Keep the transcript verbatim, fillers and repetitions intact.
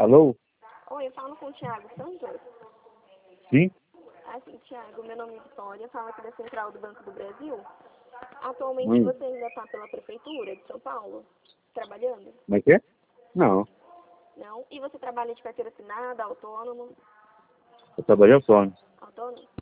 Alô? Oi, eu falo com o Thiago Santos. Sim? Assim, Thiago, meu nome é Vitória, falo aqui da Central do Banco do Brasil. Atualmente Hum. você ainda está pela Prefeitura de São Paulo, trabalhando? Como é que é? Não. Não? E você trabalha de carteira assinada, autônomo? Eu trabalhei autônomo. Autônomo?